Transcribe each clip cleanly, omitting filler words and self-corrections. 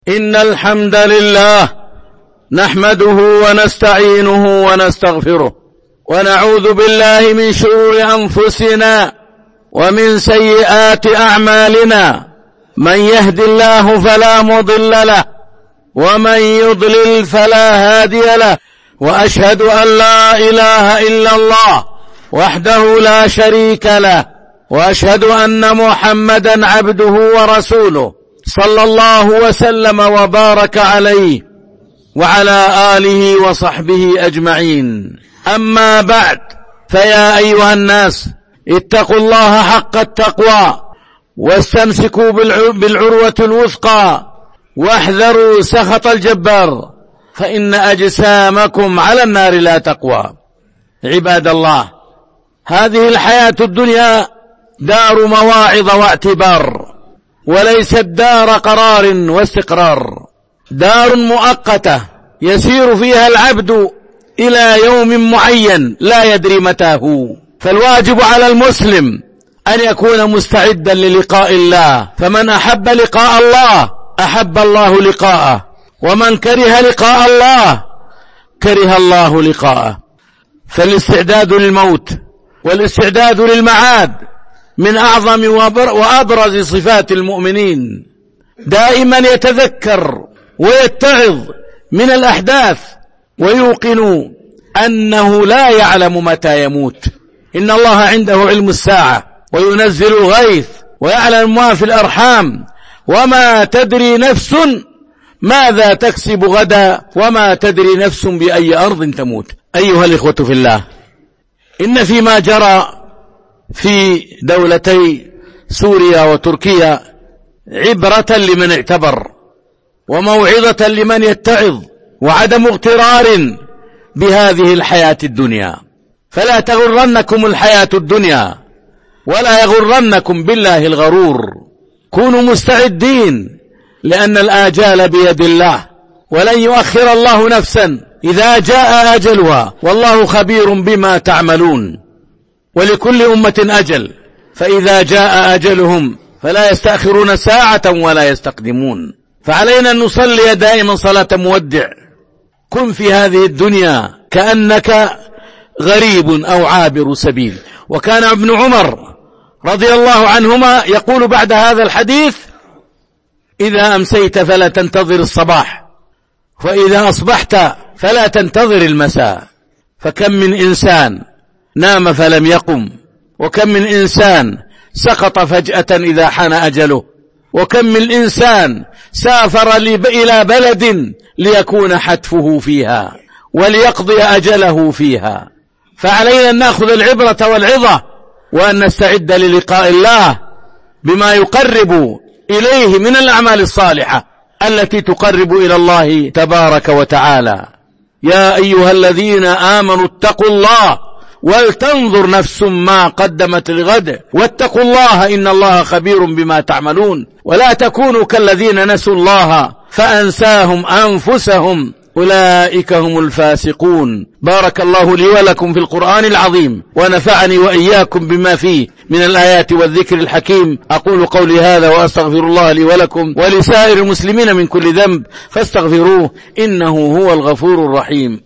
إن الحمد لله نحمده ونستعينه ونستغفره ونعوذ بالله من شرور أنفسنا ومن سيئات أعمالنا. من يهد الله فلا مضل له ومن يضلل فلا هادي له، وأشهد أن لا إله إلا الله وحده لا شريك له، وأشهد أن محمدا عبده ورسوله صلى الله وسلم وبارك عليه وعلى آله وصحبه أجمعين. أما بعد، فيا أيها الناس اتقوا الله حق التقوى واستمسكوا بالعروة الوثقى واحذروا سخط الجبار، فإن أجسامكم على النار لا تقوى. عباد الله، هذه الحياة الدنيا دار مواعظ واعتبار، وليست دار قرار واستقرار، دار مؤقتة يسير فيها العبد إلى يوم معين لا يدري متى هو. فالواجب على المسلم أن يكون مستعدا للقاء الله، فمن أحب لقاء الله أحب الله لقاءه، ومن كره لقاء الله كره الله لقاءه. فالاستعداد للموت والاستعداد للمعاد من أعظم وأبرز صفات المؤمنين. دائما يتذكر ويتعظ من الأحداث ويوقن أنه لا يعلم متى يموت. إن الله عنده علم الساعة وينزل الغيث ويعلم ما في الأرحام، وما تدري نفس ماذا تكسب غدا، وما تدري نفس بأي أرض تموت. أيها الإخوة في الله، إن فيما جرى في دولتي سوريا وتركيا عبرة لمن اعتبر وموعظة لمن يتعظ، وعدم اغترار بهذه الحياة الدنيا. فلا تغرنكم الحياة الدنيا ولا يغرنكم بالله الغرور. كونوا مستعدين، لأن الآجال بيد الله، ولن يؤخر الله نفسا إذا جاء أجلها، والله خبير بما تعملون. ولكل أمة أجل، فإذا جاء أجلهم فلا يستأخرون ساعة ولا يستقدمون. فعلينا أن نصلي دائما صلاة مودع. كن في هذه الدنيا كأنك غريب أو عابر سبيل. وكان ابن عمر رضي الله عنهما يقول بعد هذا الحديث: إذا أمسيت فلا تنتظر الصباح، وإذا أصبحت فلا تنتظر المساء. فكم من إنسان نام فلم يقم، وكم من إنسان سقط فجأة إذا حان أجله، وكم من إنسان سافر إلى بلد ليكون حتفه فيها وليقضي أجله فيها. فعلينا أن نأخذ العبرة والعظة، وأن نستعد للقاء الله بما يقرب إليه من الأعمال الصالحة التي تقرب إلى الله تبارك وتعالى. يا أيها الذين آمنوا اتقوا الله ولتنظر نفس ما قدمت لغد واتقوا الله إن الله خبير بما تعملون. ولا تكونوا كالذين نسوا الله فأنساهم أنفسهم أولئك هم الفاسقون. بارك الله لي ولكم في القرآن العظيم، ونفعني وإياكم بما فيه من الآيات والذكر الحكيم. أقول قولي هذا وأستغفر الله لي ولكم ولسائر المسلمين من كل ذنب، فاستغفروه إنه هو الغفور الرحيم.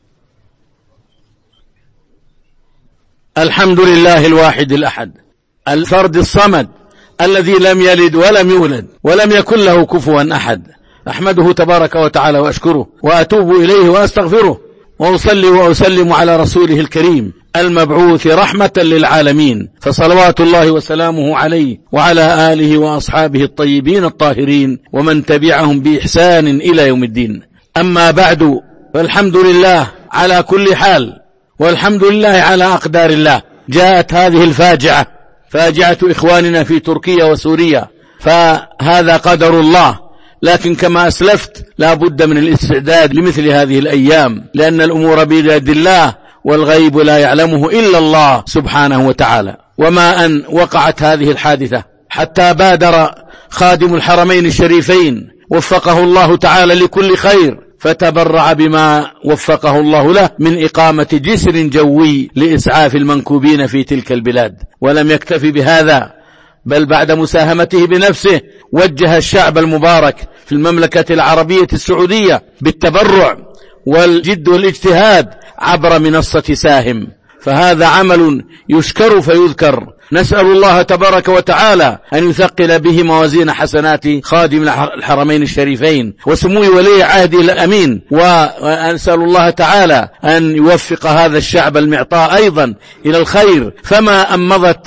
الحمد لله الواحد الأحد الفرد الصمد الذي لم يلد ولم يولد ولم يكن له كفوا أحد. أحمده تبارك وتعالى وأشكره وأتوب إليه وأستغفره، وأصلي وأسلم على رسوله الكريم المبعوث رحمة للعالمين، فصلوات الله وسلامه عليه وعلى آله وأصحابه الطيبين الطاهرين ومن تبعهم بإحسان إلى يوم الدين. أما بعد، فالحمد لله على كل حال، والحمد لله على أقدار الله. جاءت هذه الفاجعة، فاجعة إخواننا في تركيا وسوريا، فهذا قدر الله. لكن كما أسلفت لا بد من الاستعداد لمثل هذه الأيام، لأن الأمور بيد الله، والغيب لا يعلمه إلا الله سبحانه وتعالى. وما أن وقعت هذه الحادثة حتى بادر خادم الحرمين الشريفين وفقه الله تعالى لكل خير، فتبرع بما وفقه الله له من إقامة جسر جوي لإسعاف المنكوبين في تلك البلاد. ولم يكتفي بهذا، بل بعد مساهمته بنفسه وجه الشعب المبارك في المملكة العربية السعودية بالتبرع والجد والاجتهاد عبر منصة ساهم، فهذا عمل يشكر فيذكر. نسأل الله تبارك وتعالى أن يثقل به موازين حسنات خادم الحرمين الشريفين وسمو ولي عهده الأمين، وأسأل الله تعالى أن يوفق هذا الشعب المعطاء أيضا إلى الخير. فما أن مضت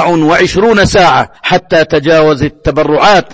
24 ساعة حتى تجاوز التبرعات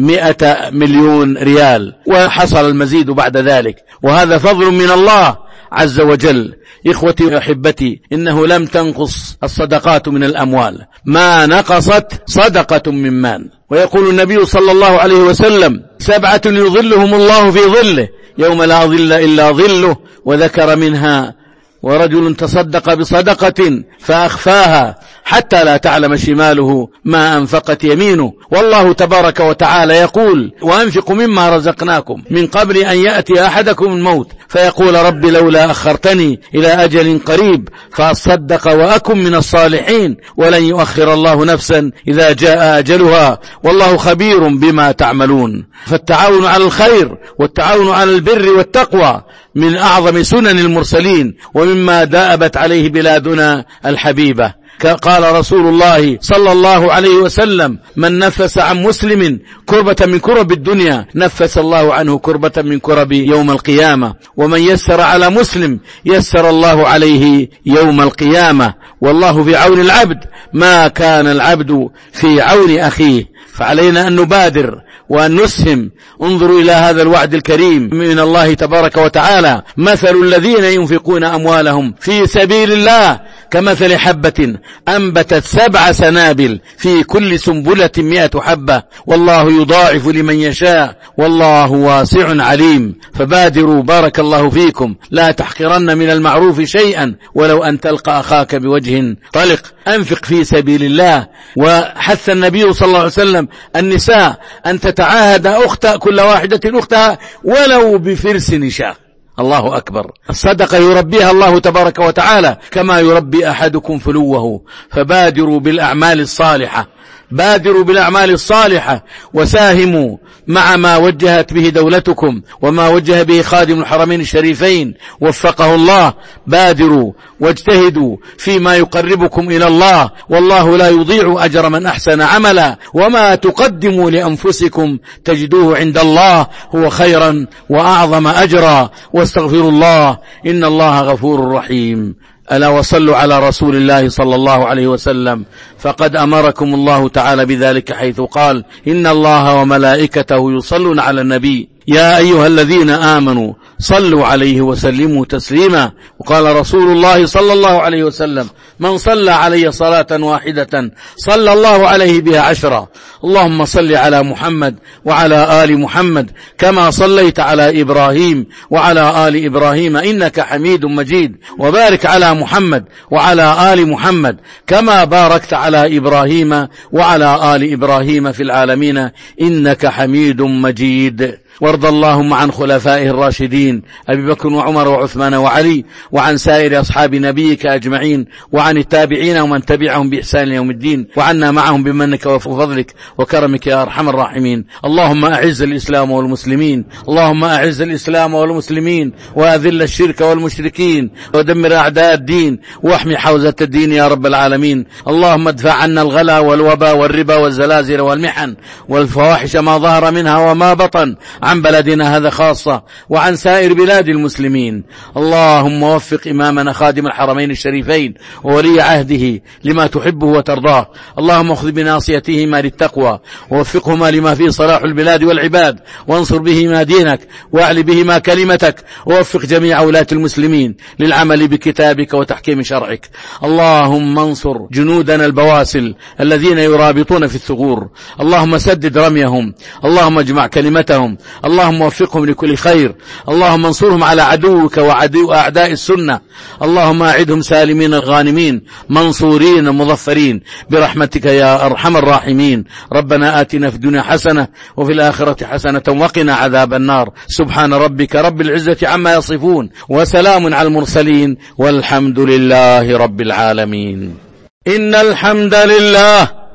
100 مليون ريال، وحصل المزيد بعد ذلك، وهذا فضل من الله عز وجل. إخوتي وأحبتي، إنه لم تنقص الصدقات من الأموال، ما نقصت صدقة من مال. ويقول النبي صلى الله عليه وسلم: 7 يظلهم الله في ظله يوم لا ظل إلا ظله، وذكر منها: ورجل تصدق بصدقة فأخفاها حتى لا تعلم شماله ما أنفقت يمينه. والله تبارك وتعالى يقول: وأنفقوا مما رزقناكم من قبل أن يأتي أحدكم الموت فيقول: رب لولا أخرتني إلى أجل قريب فأصدق وأكن من الصالحين، ولن يؤخر الله نفسا إذا جاء أجلها، والله خبير بما تعملون. فالتعاون على الخير والتعاون على البر والتقوى من أعظم سنن المرسلين، ومما دأبت عليه بلادنا الحبيبة. قال رسول الله صلى الله عليه وسلم: من نفس عن مسلم كربة من كرب الدنيا نفس الله عنه كربة من كرب يوم القيامة، ومن يسر على مسلم يسر الله عليه يوم القيامة. والله في عون العبد ما كان العبد في عون أخيه، فعلينا أن نبادر وأن نسهم. انظروا إلى هذا الوعد الكريم من الله تبارك وتعالى: مثل الذين ينفقون أموالهم في سبيل الله كمثل حبة أنبتت 7 سنابل في كل سنبلة 100 حبة، والله يضاعف لمن يشاء، والله واسع عليم. فبادروا بارك الله فيكم، لا تحقرن من المعروف شيئا ولو أن تلقى أخاك بوجه طلق. أنفق في سبيل الله. وحث النبي صلى الله عليه وسلم النساء أن تتعاهد كل واحدة أختها ولو بفرس نشاء. الله أكبر. الصدقة يربيها الله تبارك وتعالى كما يربي أحدكم فلوه. فبادروا بالأعمال الصالحة، بادروا بالأعمال الصالحة، وساهموا مع ما وجهت به دولتكم وما وجه به خادم الحرمين الشريفين وفقه الله. بادروا واجتهدوا فيما يقربكم إلى الله، والله لا يضيع أجر من أحسن عملا. وما تقدموا لأنفسكم تجدوه عند الله هو خيرا وأعظم أجرا، واستغفروا الله إن الله غفور رحيم. ألا وصلوا على رسول الله صلى الله عليه وسلم، فقد أمركم الله تعالى بذلك حيث قال: إن الله وملائكته يصلون على النبي يا أيها الذين آمنوا صلوا عليه وسلموا تسليما. وقال رسول الله صلى الله عليه وسلم: من صلى علي صلاة واحدة صلى الله عليه بها 10. اللهم صل على محمد وعلى آل محمد كما صليت على إبراهيم وعلى آل إبراهيم إنك حميد مجيد، وبارك على محمد وعلى آل محمد كما باركت على إبراهيم وعلى آل إبراهيم في العالمين إنك حميد مجيد. وارض اللهم عن خلفائه الراشدين أبي بكر وعمر وعثمان وعلي، وعن سائر أصحاب نبيك أجمعين، وعن التابعين ومن تبعهم بإحسان يوم الدين، وعنا معهم بمنك وفضلك وكرمك يا أرحم الراحمين. اللهم أعز الإسلام والمسلمين، اللهم أعز الإسلام والمسلمين، وأذل الشرك والمشركين، ودمر أعداء الدين، واحمي حوزة الدين يا رب العالمين. اللهم ادفع عنا الغلا والوباء والربا والزلازل والمحن والفواحش ما ظهر منها وما بطن عن بلدنا هذا خاصة وعن سائر بلاد المسلمين. اللهم وفق إمامنا خادم الحرمين الشريفين وولي عهده لما تحبه وترضاه. اللهم خذ بناصيتهما للتقوى، ووفقهما لما فيه صلاح البلاد والعباد، وانصر بهما دينك، واعل بهما كلمتك، ووفق جميع ولاة المسلمين للعمل بكتابك وتحكيم شرعك. اللهم انصر جنودنا البواسل الذين يرابطون في الثغور، اللهم سدد رميهم، اللهم اجمع كلمتهم، اللهم وفقهم لكل خير، اللهم انصرهم على عدوك وعدو أعداء السنة، اللهم أعدهم سالمين غانمين منصورين مظفرين برحمتك يا أرحم الراحمين. ربنا آتنا في الدنيا حسنة وفي الآخرة حسنة وقنا عذاب النار. سبحان ربك رب العزة عما يصفون، وسلام على المرسلين، والحمد لله رب العالمين. إن الحمد لله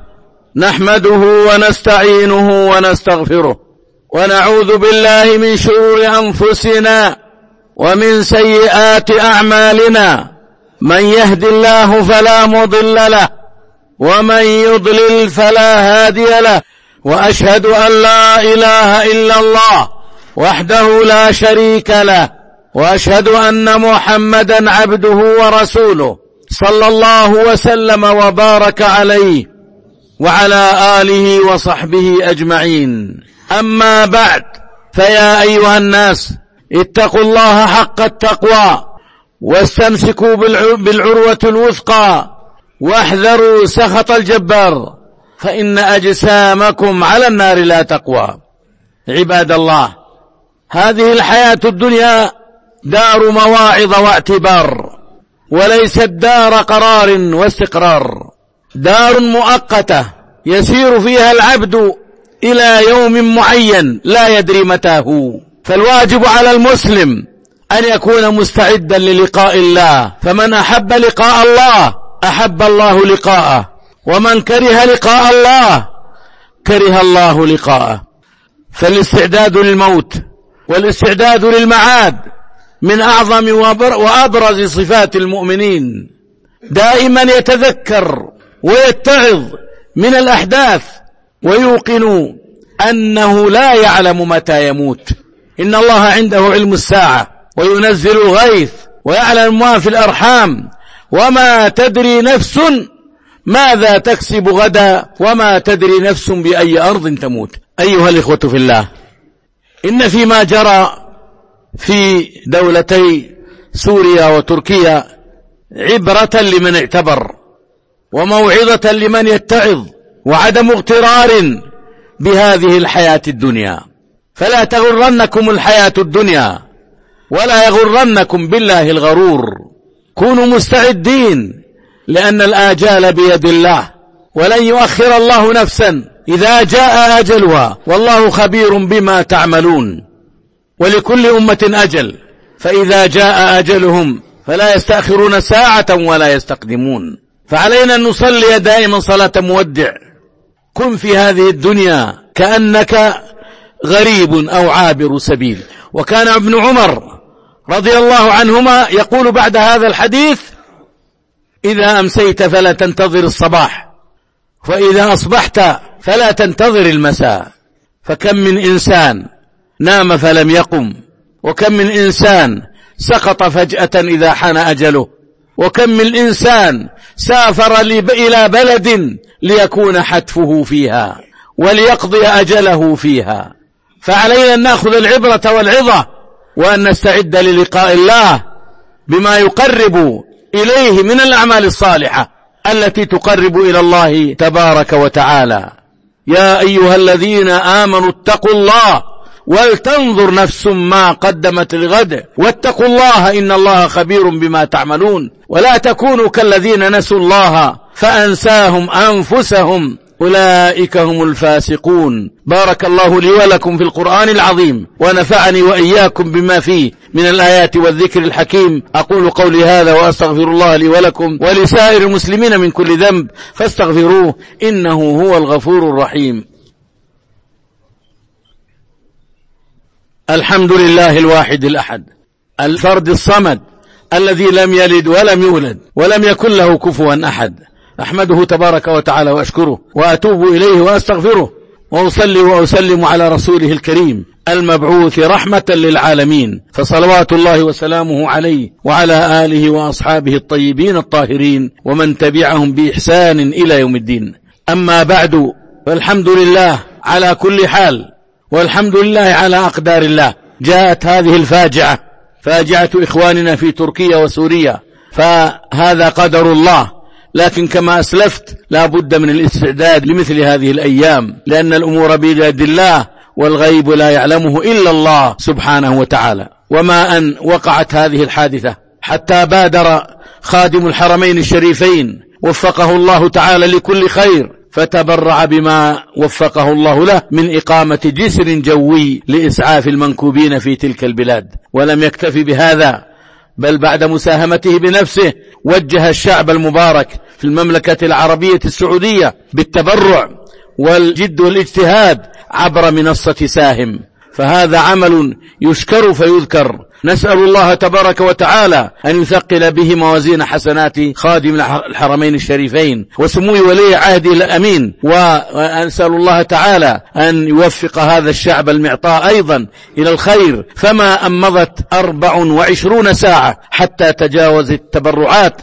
نحمده ونستعينه ونستغفره ونعوذ بالله من شرور أنفسنا ومن سيئات أعمالنا من يهد الله فلا مضل له ومن يضلل فلا هادي له وأشهد أن لا إله إلا الله وحده لا شريك له وأشهد أن محمدا عبده ورسوله صلى الله وسلم وبارك عليه وعلى آله وصحبه أجمعين. أما بعد، فيا أيها الناس اتقوا الله حق التقوى واستمسكوا بالعروة الوثقى واحذروا سخط الجبار فإن أجسامكم على النار لا تقوى. عباد الله، هذه الحياة الدنيا دار مواعظ واعتبار، وليست دار قرار واستقرار، دار مؤقتة يسير فيها العبد إلى يوم معين لا يدري متى هو. فالواجب على المسلم أن يكون مستعدا للقاء الله، فمن أحب لقاء الله أحب الله لقاءه، ومن كره لقاء الله كره الله لقاءه. فالاستعداد للموت والاستعداد للمعاد من أعظم وأبرز صفات المؤمنين. دائما يتذكر ويتعظ من الأحداث ويوقن أنه لا يعلم متى يموت. إن الله عنده علم الساعة وينزل الغيث ويعلم ما في الأرحام وما تدري نفس ماذا تكسب غدا وما تدري نفس بأي أرض تموت. أيها الإخوة في الله، إن فيما جرى في دولتي سوريا وتركيا عبرة لمن اعتبر وموعظة لمن يتعظ، وعدم اغترار بهذه الحياة الدنيا. فلا تغرنكم الحياة الدنيا ولا يغرنكم بالله الغرور. كونوا مستعدين، لأن الآجال بيد الله ولن يؤخر الله نفسا إذا جاء أجلها، والله خبير بما تعملون. ولكل أمة أجل، فإذا جاء أجلهم فلا يستأخرون ساعة ولا يستقدمون. فعلينا أن نصلي دائما صلاة مودع. كن في هذه الدنيا كأنك غريب أو عابر سبيل. وكان ابن عمر رضي الله عنهما يقول بعد هذا الحديث: إذا أمسيت فلا تنتظر الصباح، وإذا أصبحت فلا تنتظر المساء. فكم من إنسان نام فلم يقم، وكم من إنسان سقط فجأة إذا حان أجله، وكم من إنسان سافر إلى بلد ليكون حتفه فيها وليقضي أجله فيها. فعلينا أن نأخذ العبرة والعظة، وأن نستعد للقاء الله بما يقرب إليه من الأعمال الصالحة التي تقرب إلى الله تبارك وتعالى. يا أيها الذين آمنوا اتقوا الله ولتنظر نفس ما قدمت لغد واتقوا الله إن الله خبير بما تعملون. ولا تكونوا كالذين نسوا الله فأنساهم أنفسهم أولئك هم الفاسقون. بارك الله لي ولكم في القرآن العظيم، ونفعني وإياكم بما فيه من الآيات والذكر الحكيم. أقول قولي هذا وأستغفر الله لي ولكم ولسائر المسلمين من كل ذنب فاستغفروه إنه هو الغفور الرحيم. الحمد لله الواحد الأحد الفرد الصمد الذي لم يلد ولم يولد ولم يكن له كفوا أحد. أحمده تبارك وتعالى وأشكره وأتوب إليه وأستغفره، وأصلي وأسلم على رسوله الكريم المبعوث رحمة للعالمين، فصلوات الله وسلامه عليه وعلى آله وأصحابه الطيبين الطاهرين ومن تبعهم بإحسان إلى يوم الدين. أما بعد، فالحمد لله على كل حال، والحمد لله على أقدار الله. جاءت هذه الفاجعة، فاجعة إخواننا في تركيا وسوريا، فهذا قدر الله. لكن كما أسلفت لا بد من الاستعداد لمثل هذه الأيام، لأن الأمور بيد الله والغيب لا يعلمه إلا الله سبحانه وتعالى. وما أن وقعت هذه الحادثة حتى بادر خادم الحرمين الشريفين وفقه الله تعالى لكل خير، فتبرع بما وفقه الله له من إقامة جسر جوي لإسعاف المنكوبين في تلك البلاد. ولم يكتفي بهذا، بل بعد مساهمته بنفسه وجه الشعب المبارك في المملكة العربية السعودية بالتبرع والجد والاجتهاد عبر منصة ساهم، فهذا عمل يشكر فيذكر. نسأل الله تبارك وتعالى أن يثقل به موازين حسنات خادم الحرمين الشريفين وسمو ولي عهده الأمين، وأسأل الله تعالى أن يوفق هذا الشعب المعطاء أيضا إلى الخير، فما أن مضت 24 ساعة حتى تجاوز التبرعات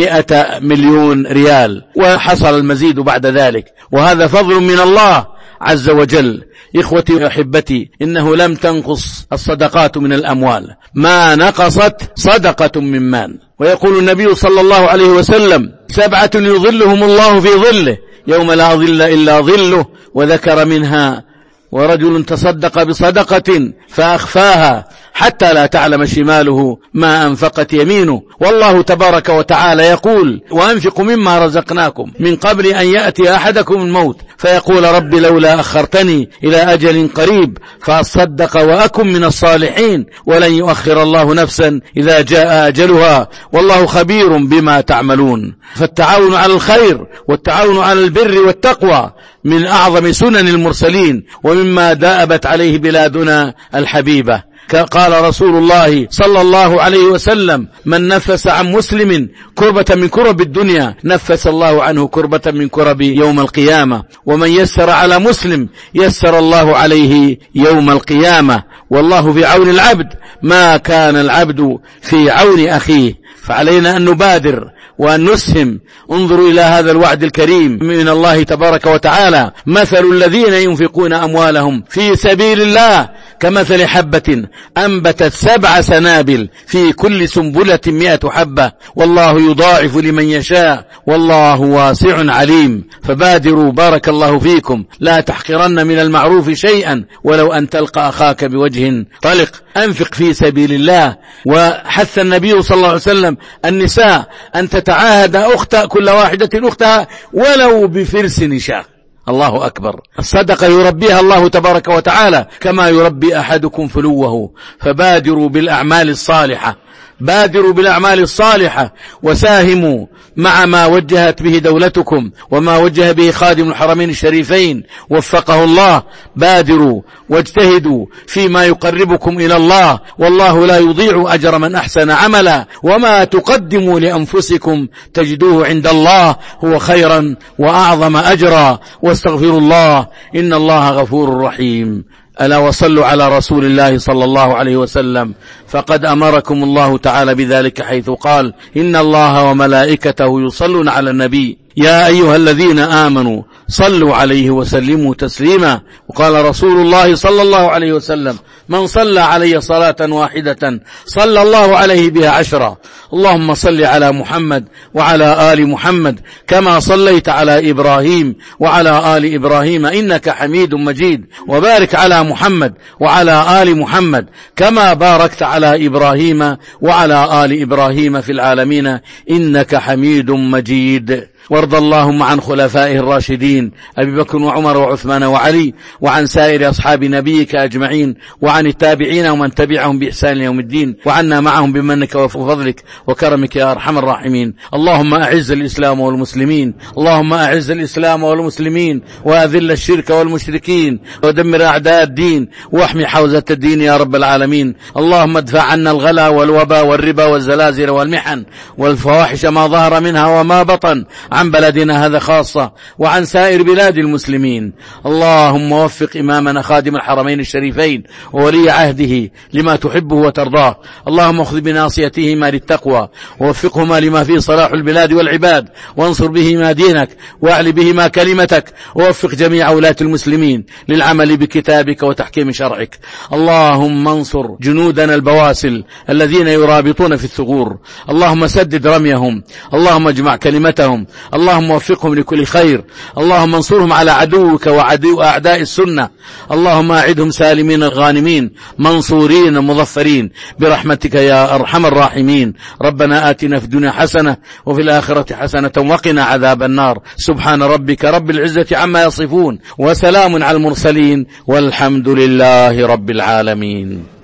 100 مليون ريال، وحصل المزيد بعد ذلك، وهذا فضل من الله عز وجل. إخوتي وأحبتي، إنه لم تنقص الصدقات من الأموال، ما نقصت صدقة من مال. ويقول النبي صلى الله عليه وسلم: 7 يظلهم الله في ظله يوم لا ظل إلا ظله، وذكر منها: ورجل تصدق بصدقة فأخفاها حتى لا تعلم شماله ما أنفقت يمينه. والله تبارك وتعالى يقول: وأنفقوا مما رزقناكم من قبل أن يأتي أحدكم الموت فيقول: رب لولا أخرتني إلى أجل قريب فأصدق وأكن من الصالحين، ولن يؤخر الله نفسا إذا جاء أجلها، والله خبير بما تعملون. فالتعاون على الخير والتعاون على البر والتقوى من أعظم سنن المرسلين، ومما دأبت عليه بلادنا الحبيبة. قال رسول الله صلى الله عليه وسلم: من نفس عن مسلم كربة من كرب الدنيا نفس الله عنه كربة من كرب يوم القيامة، ومن يسر على مسلم يسر الله عليه يوم القيامة. والله في عون العبد ما كان العبد في عون أخيه، فعلينا أن نبادر وأن نسهم. انظروا إلى هذا الوعد الكريم من الله تبارك وتعالى: مثل الذين ينفقون أموالهم في سبيل الله كمثل حبة أنبتت 7 سنابل في كل سنبلة 100 حبة، والله يضاعف لمن يشاء، والله واسع عليم. فبادروا بارك الله فيكم، لا تحقرن من المعروف شيئا ولو أن تلقى أخاك بوجه طلق. أنفق في سبيل الله. وحث النبي صلى الله عليه وسلم النساء أن تتعاهد كل واحدة أختها ولو بفرس نشاء. الله أكبر. الصدقة يربيها الله تبارك وتعالى كما يربي أحدكم فلوه. فبادروا بالأعمال الصالحة، بادروا بالأعمال الصالحة، وساهموا مع ما وجهت به دولتكم وما وجه به خادم الحرمين الشريفين وفقه الله. بادروا واجتهدوا فيما يقربكم إلى الله، والله لا يضيع أجر من أحسن عملا، وما تقدموا لأنفسكم تجدوه عند الله هو خيرا وأعظم أجرا، واستغفروا الله إن الله غفور رحيم. ألا وصلوا على رسول الله صلى الله عليه وسلم، فقد أمركم الله تعالى بذلك حيث قال: إن الله وملائكته يصلون على النبي يا أيها الذين آمنوا صلوا عليه وسلموا تسليما. وقال رسول الله صلى الله عليه وسلم: من صلى علي صلاة واحدة صلى الله عليه بها 10. اللهم صل على محمد وعلى آل محمد كما صليت على إبراهيم وعلى آل إبراهيم إنك حميد مجيد، وبارك على محمد وعلى آل محمد كما باركت على إبراهيم وعلى آل إبراهيم في العالمين إنك حميد مجيد. وارض اللهم عن خلفائه الراشدين أبي بكر وعمر وعثمان وعلي، وعن سائر أصحاب نبيك أجمعين، وعن التابعين ومن تبعهم بإحسان يوم الدين، وعنا معهم بمنك وفضلك وكرمك يا أرحم الراحمين. اللهم أعز الإسلام والمسلمين، اللهم أعز الإسلام والمسلمين، وأذل الشرك والمشركين، ودمر أعداء الدين، واحمي حوزة الدين يا رب العالمين. اللهم ادفع عنا الغلا والوبا والربا والزلازل والمحن والفواحش ما ظهر منها وما بطن عن بلدنا هذا خاصة وعن سائر بلاد المسلمين. اللهم وفق إمامنا خادم الحرمين الشريفين وولي عهده لما تحبه وترضاه. اللهم اخذ بناصيتهما للتقوى، ووفقهما لما فيه صلاح البلاد والعباد، وانصر بهما دينك، واعل بهما كلمتك، ووفق جميع ولاة المسلمين للعمل بكتابك وتحكيم شرعك. اللهم انصر جنودنا البواسل الذين يرابطون في الثغور، اللهم سدد رميهم، اللهم اجمع كلمتهم، اللهم وفقهم لكل خير. اللهم انصرهم على عدوك وعدو أعداء السنة. اللهم أعدهم سالمين غانمين منصورين مظفرين برحمتك يا أرحم الراحمين. ربنا آتنا في الدنيا حسنة وفي الآخرة حسنة وقنا عذاب النار. سبحان ربك رب العزة عما يصفون، وسلام على المرسلين، والحمد لله رب العالمين.